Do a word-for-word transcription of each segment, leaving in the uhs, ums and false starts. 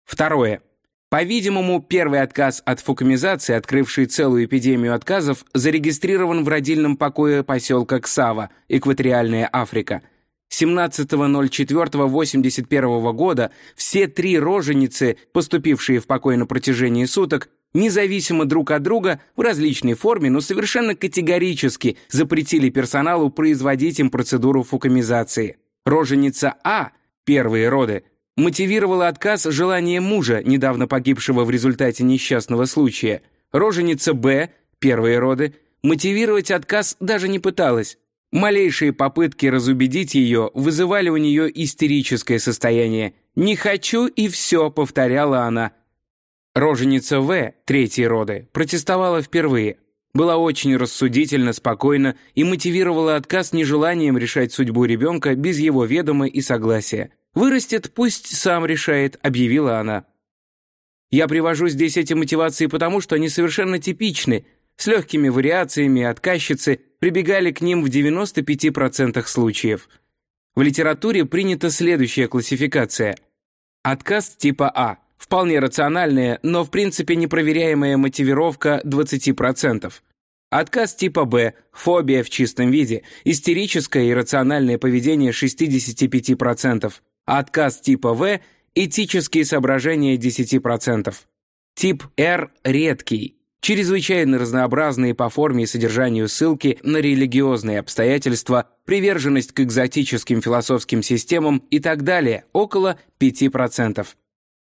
Второе. По-видимому, первый отказ от фукамизации, открывший целую эпидемию отказов, зарегистрирован в родильном покое поселка Ксава, экваториальная Африка. семнадцатого ноль четвёртого восемьдесят первого года все три роженицы, поступившие в покой на протяжении суток, независимо друг от друга, в различной форме, но совершенно категорически запретили персоналу производить им процедуру фукамизации. Роженица А, первые роды, мотивировала отказ желанием мужа, недавно погибшего в результате несчастного случая. Роженица Б, первые роды, мотивировать отказ даже не пыталась. Малейшие попытки разубедить ее вызывали у нее истерическое состояние. «Не хочу, и все», — повторяла она. Роженица В, третьи роды, протестовала впервые. Была очень рассудительна, спокойна и мотивировала отказ нежеланием решать судьбу ребенка без его ведома и согласия. «Вырастет, пусть сам решает», — объявила она. Я привожу здесь эти мотивации потому, что они совершенно типичны. С легкими вариациями отказчицы прибегали к ним в девяноста пяти процентах случаев. В литературе принята следующая классификация. Отказ типа А. Вполне рациональная, но в принципе непроверяемая мотивировка двадцать процентов. Отказ типа Б. Фобия в чистом виде. Истерическое и иррациональное поведение шестьдесят пять процентов. Отказ типа В. Этические соображения десять процентов. Тип Р редкий. Чрезвычайно разнообразные по форме и содержанию ссылки на религиозные обстоятельства, приверженность к экзотическим философским системам и так далее, около пяти процентов.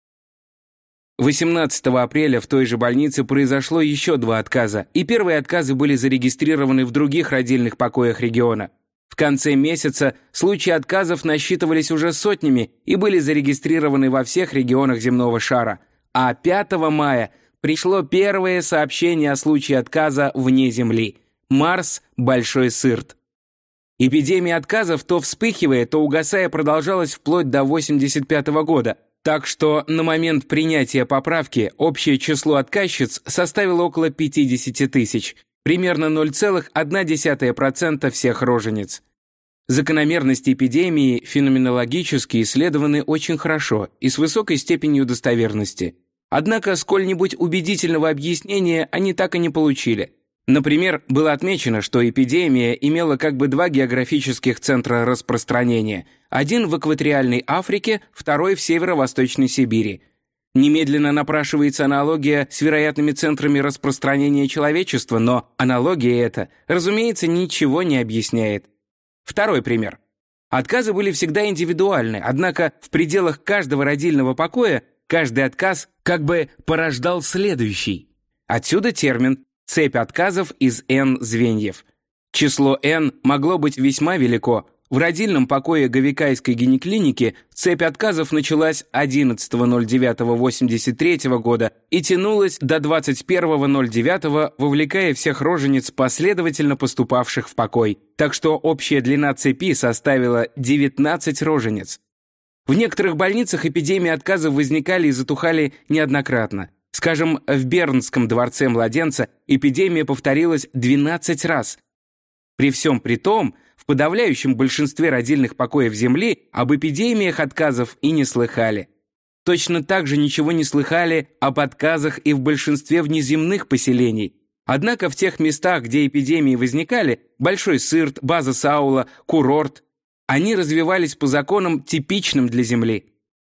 восемнадцатого апреля в той же больнице произошло еще два отказа, и первые отказы были зарегистрированы в других родильных покоях региона. В конце месяца случаи отказов насчитывались уже сотнями и были зарегистрированы во всех регионах земного шара, а пятого мая пришло первое сообщение о случае отказа вне Земли. Марс – Большой Сырт. Эпидемия отказов, то вспыхивая, то угасая, продолжалась вплоть до восемьдесят пятого года, так что на момент принятия поправки общее число отказчиц составило около пятидесяти тысяч, примерно ноль целых одна десятая процента всех рожениц. Закономерности эпидемии феноменологически исследованы очень хорошо и с высокой степенью достоверности. Однако сколь-нибудь убедительного объяснения они так и не получили. Например, было отмечено, что эпидемия имела как бы два географических центра распространения. Один в экваториальной Африке, второй в северо-восточной Сибири. Немедленно напрашивается аналогия с вероятными центрами распространения человечества, но аналогия эта, разумеется, ничего не объясняет. Второй пример. Отказы были всегда индивидуальны, однако в пределах каждого родильного покоя каждый отказ как бы порождал следующий. Отсюда термин «цепь отказов из N звеньев». Число N могло быть весьма велико. В родильном покое Говикайской гинеклиники цепь отказов началась одиннадцатого ноль девятого восемьдесят третьего года и тянулась до двадцать первого ноль девятого, вовлекая всех рожениц, последовательно поступавших в покой. Так что общая длина цепи составила девятнадцать рожениц. В некоторых больницах эпидемии отказов возникали и затухали неоднократно. Скажем, в Бернском дворце младенца эпидемия повторилась двенадцать раз. При всем при том, в подавляющем большинстве родильных покоев Земли об эпидемиях отказов и не слыхали. Точно так же ничего не слыхали об отказах и в большинстве внеземных поселений. Однако в тех местах, где эпидемии возникали, Большой Сырт, база Саула, курорт, они развивались по законам, типичным для Земли.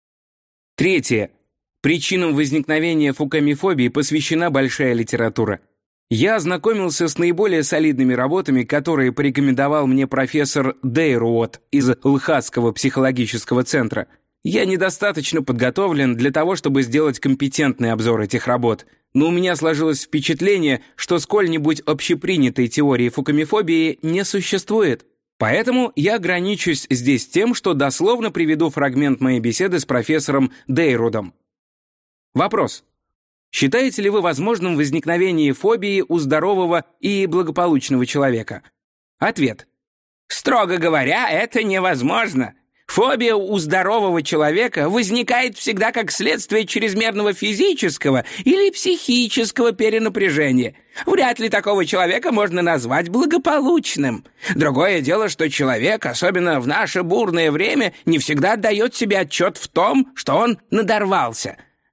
Третье. Причинам возникновения фукамифобии посвящена большая литература. Я ознакомился с наиболее солидными работами, которые порекомендовал мне профессор Дейруот из Лхасского психологического центра. Я недостаточно подготовлен для того, чтобы сделать компетентный обзор этих работ, но у меня сложилось впечатление, что сколь-нибудь общепринятой теории фукамифобии не существует. Поэтому я ограничусь здесь тем, что дословно приведу фрагмент моей беседы с профессором Дейрудом. Вопрос. Считаете ли вы возможным возникновение фобии у здорового и благополучного человека? Ответ. Строго говоря, это невозможно. Фобия у здорового человека возникает всегда как следствие чрезмерного физического или психического перенапряжения. Вряд ли такого человека можно назвать благополучным. Другое дело, что человек, особенно в наше бурное время, не всегда отдает себе отчет в том, что он надорвался.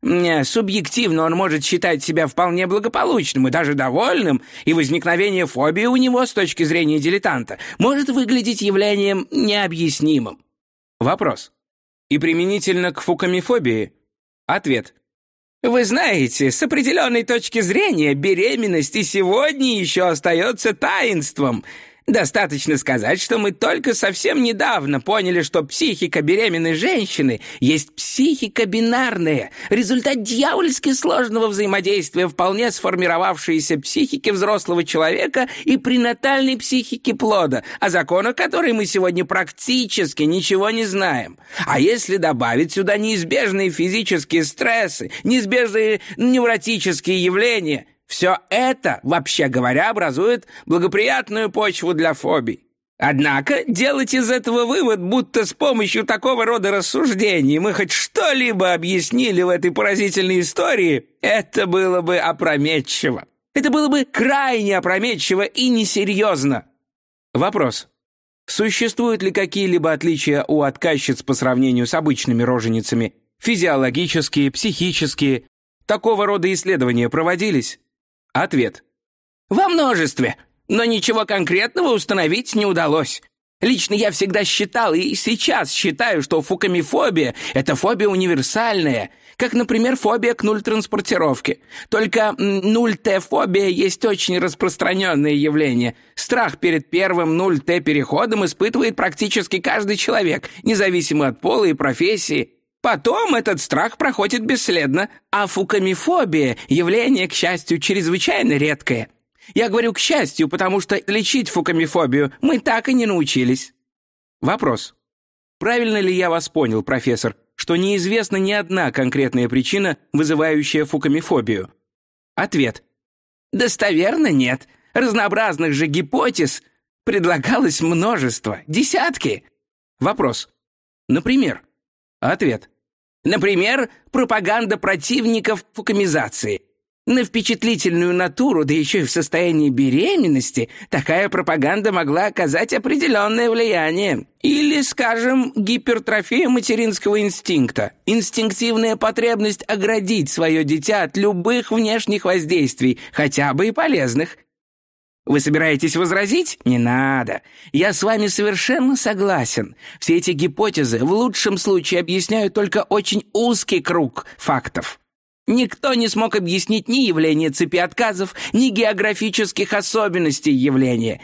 Э, Субъективно он может считать себя вполне благополучным и даже довольным, и возникновение фобии у него с точки зрения дилетанта может выглядеть явлением необъяснимым. Вопрос. И применительно к фукамифобии? Ответ. Вы знаете, с определенной точки зрения беременность и сегодня еще остается таинством. Достаточно сказать, что мы только совсем недавно поняли, что психика беременной женщины есть психика бинарная, результат дьявольски сложного взаимодействия вполне сформировавшейся психики взрослого человека и пренатальной психики плода, о законах которой мы сегодня практически ничего не знаем. А если добавить сюда неизбежные физические стрессы, неизбежные невротические явления – все это, вообще говоря, образует благоприятную почву для фобий. Однако делать из этого вывод, будто с помощью такого рода рассуждений мы хоть что-либо объяснили в этой поразительной истории, это было бы опрометчиво. Это было бы крайне опрометчиво и несерьезно. Вопрос. Существуют ли какие-либо отличия у отказчиц по сравнению с обычными роженицами? Физиологические, психические? Такого рода исследования проводились? Ответ. Во множестве, но ничего конкретного установить не удалось. Лично я всегда считал и сейчас считаю, что фукамифобия – это фобия универсальная, как, например, фобия к нуль-транспортировке. Только нуль-Т-фобия есть очень распространенное явление. Страх перед первым нуль-Т-переходом испытывает практически каждый человек, независимо от пола и профессии. Потом этот страх проходит бесследно, а фукамифобия – явление, к счастью, чрезвычайно редкое. Я говорю «к счастью», потому что лечить фукамифобию мы так и не научились. Вопрос. Правильно ли я вас понял, профессор, что неизвестна ни одна конкретная причина, вызывающая фукамифобию? Ответ. Достоверно нет. Разнообразных же гипотез предлагалось множество, десятки. Вопрос. Например? Ответ. Например, пропаганда противников фукамизации. На впечатлительную натуру, да еще и в состоянии беременности, такая пропаганда могла оказать определенное влияние. Или, скажем, гипертрофия материнского инстинкта, инстинктивная потребность оградить свое дитя от любых внешних воздействий, хотя бы и полезных. Вы собираетесь возразить? Не надо. Я с вами совершенно согласен. Все эти гипотезы в лучшем случае объясняют только очень узкий круг фактов. Никто не смог объяснить ни явление цепи отказов, ни географических особенностей явления.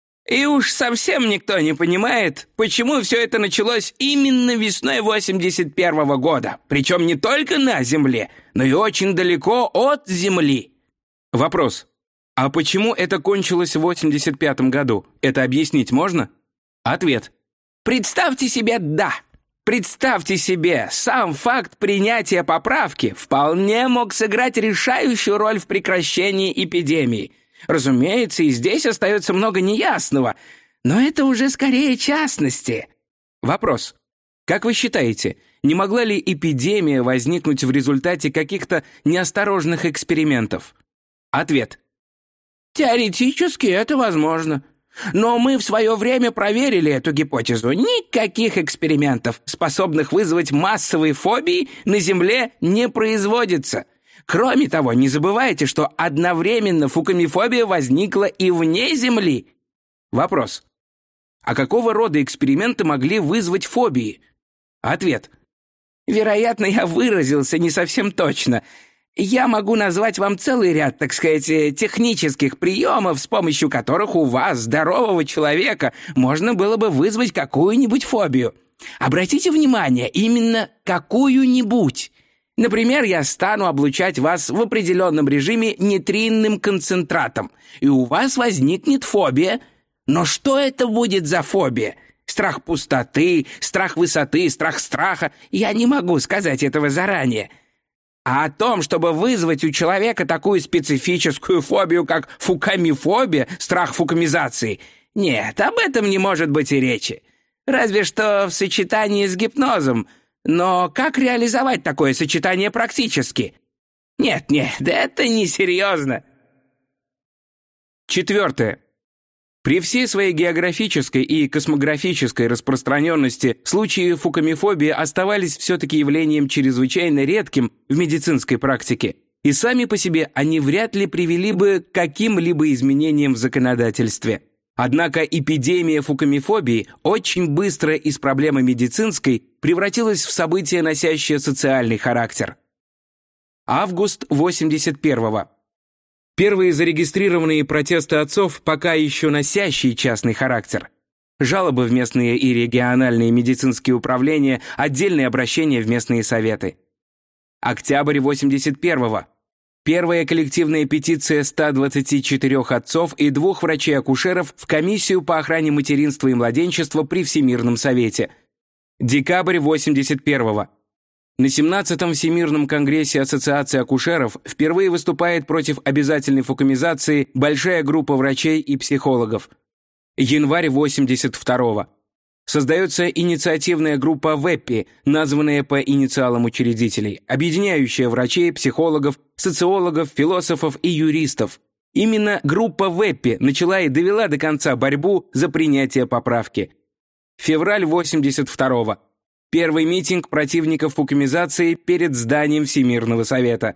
И уж совсем никто не понимает, почему все это началось именно весной восемьдесят первого года, причем не только на Земле, но и очень далеко от Земли. Вопрос. А почему это кончилось в восемьдесят пятом году? Это объяснить можно? Ответ. Представьте себе «да». Представьте себе, сам факт принятия поправки вполне мог сыграть решающую роль в прекращении эпидемии. Разумеется, и здесь остается много неясного, но это уже скорее частности. Вопрос. Как вы считаете, не могла ли эпидемия возникнуть в результате каких-то неосторожных экспериментов? Ответ. Теоретически это возможно. Но мы в свое время проверили эту гипотезу. Никаких экспериментов, способных вызвать массовые фобии, на Земле не производится. Кроме того, не забывайте, что одновременно фукамифобия возникла и вне Земли. Вопрос. А какого рода эксперименты могли вызвать фобии? Ответ. Вероятно, я выразился не совсем точно. Я могу назвать вам целый ряд, так сказать, технических приемов, с помощью которых у вас, здорового человека, можно было бы вызвать какую-нибудь фобию. Обратите внимание, именно какую-нибудь. Например, я стану облучать вас в определенном режиме нейтринным концентратом, и у вас возникнет фобия. Но что это будет за фобия? Страх пустоты, страх высоты, страх страха? Я не могу сказать этого заранее. А о том, чтобы вызвать у человека такую специфическую фобию, как фукамифобия, страх фукамизации, нет, об этом не может быть и речи. Разве что в сочетании с гипнозом. Но как реализовать такое сочетание практически? Нет, нет, это несерьезно. Четвертое. При всей своей географической и космографической распространенности случаи фукамифобии оставались все-таки явлением чрезвычайно редким в медицинской практике, и сами по себе они вряд ли привели бы к каким-либо изменениям в законодательстве. Однако эпидемия фукамифобии очень быстро из проблемы медицинской превратилась в событие, носящее социальный характер. Август восемьдесят первого. Первые зарегистрированные протесты отцов, пока еще носящие частный характер. Жалобы в местные и региональные медицинские управления, отдельные обращения в местные советы. Октябрь восемьдесят первого. Первая коллективная петиция ста двадцати четырёх отцов и двух врачей-акушеров в комиссию по охране материнства и младенчества при Всемирном совете. Декабрь восемьдесят первого. На семнадцатом Всемирном конгрессе Ассоциации акушеров впервые выступает против обязательной фукамизации большая группа врачей и психологов. Январь восемьдесят второго. Создается инициативная группа ВЭППИ, названная по инициалам учредителей, объединяющая врачей, психологов, социологов, философов и юристов. Именно группа ВЭППИ начала и довела до конца борьбу за принятие поправки. Февраль восемьдесят второго. Первый митинг противников фукамизации перед зданием Всемирного совета.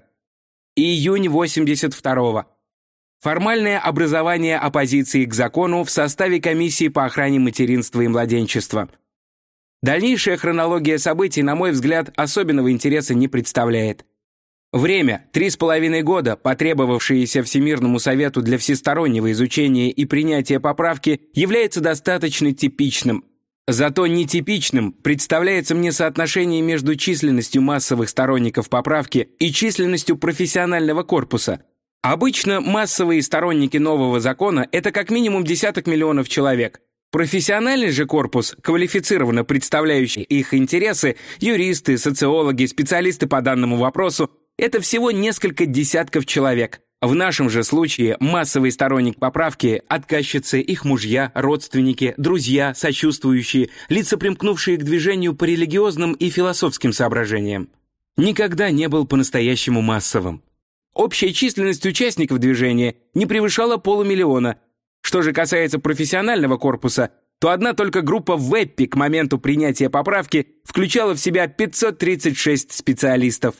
Июнь восемьдесят второго. Формальное образование оппозиции к закону в составе комиссии по охране материнства и младенчества. Дальнейшая хронология событий, на мой взгляд, особенного интереса не представляет. Время – три с половиной года, потребовавшееся Всемирному совету для всестороннего изучения и принятия поправки, является достаточно типичным. Зато нетипичным представляется мне соотношение между численностью массовых сторонников поправки и численностью профессионального корпуса. Обычно массовые сторонники нового закона – это как минимум десяток миллионов человек. Профессиональный же корпус, квалифицированно представляющий их интересы, юристы, социологи, специалисты по данному вопросу – это всего несколько десятков человек. В нашем же случае массовый сторонник поправки – отказчицы, их мужья, родственники, друзья, сочувствующие, лица, примкнувшие к движению по религиозным и философским соображениям. Никогда не был по-настоящему массовым. Общая численность участников движения не превышала полумиллиона. Что же касается профессионального корпуса, то одна только группа ВЭППИ к моменту принятия поправки включала в себя пятьсот тридцать шесть специалистов.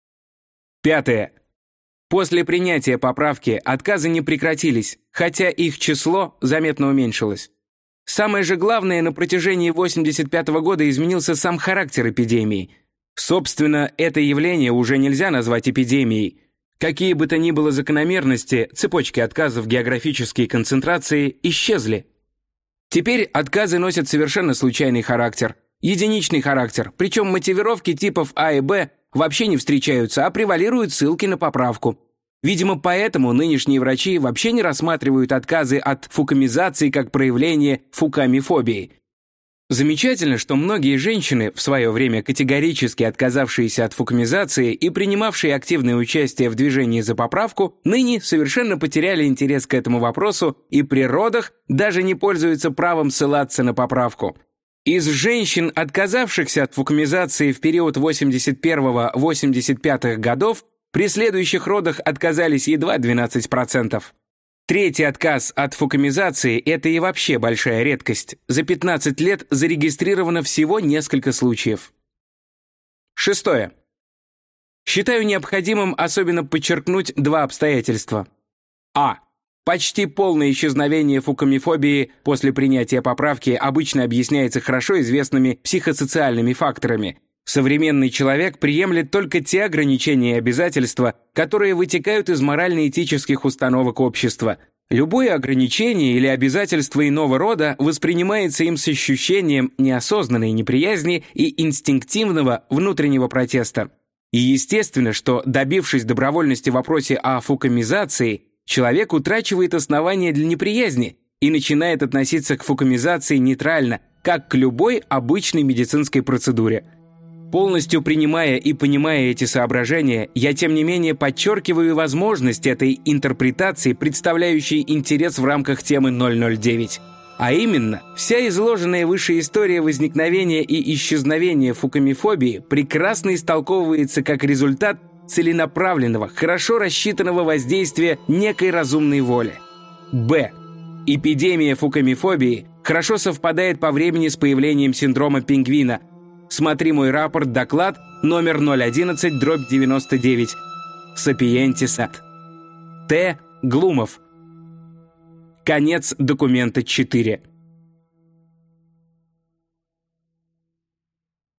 Пятое. После принятия поправки отказы не прекратились, хотя их число заметно уменьшилось. Самое же главное, на протяжении восемьдесят пятого года изменился сам характер эпидемии. Собственно, это явление уже нельзя назвать эпидемией. Какие бы то ни было закономерности, цепочки отказов географической концентрации исчезли. Теперь отказы носят совершенно случайный характер, единичный характер, причем мотивировки типов А и Б вообще не встречаются, а превалируют ссылки на поправку. Видимо, поэтому нынешние врачи вообще не рассматривают отказы от фукамизации как проявление фукамифобии. Замечательно, что многие женщины, в свое время категорически отказавшиеся от фукамизации и принимавшие активное участие в движении за поправку, ныне совершенно потеряли интерес к этому вопросу и при родах даже не пользуются правом ссылаться на поправку. Из женщин, отказавшихся от фукамизации в период восемьдесят первого — восемьдесят пятого годов, при следующих родах отказались едва двенадцать процентов. Третий отказ от фукамизации – это и вообще большая редкость. За пятнадцать лет зарегистрировано всего несколько случаев. Шестое. Считаю необходимым особенно подчеркнуть два обстоятельства. А. Почти полное исчезновение фукамифобии после принятия поправки обычно объясняется хорошо известными психосоциальными факторами. Современный человек приемлет только те ограничения и обязательства, которые вытекают из морально-этических установок общества. Любое ограничение или обязательство иного рода воспринимается им с ощущением неосознанной неприязни и инстинктивного внутреннего протеста. И естественно, что, добившись добровольности в вопросе о фукамизации, человек утрачивает основания для неприязни и начинает относиться к фукамизации нейтрально, как к любой обычной медицинской процедуре. Полностью принимая и понимая эти соображения, я тем не менее подчеркиваю возможность этой интерпретации, представляющей интерес в рамках темы ноль ноль девять. А именно, вся изложенная выше история возникновения и исчезновения фукамифобии прекрасно истолковывается как результат целенаправленного, хорошо рассчитанного воздействия некой разумной воли. Б. Эпидемия фукамифобии хорошо совпадает по времени с появлением синдрома пингвина. Смотри мой рапорт, доклад номер ноль одиннадцать дробь девяносто девять. Сапиентисат. Т. Глумов. Конец документа четыре.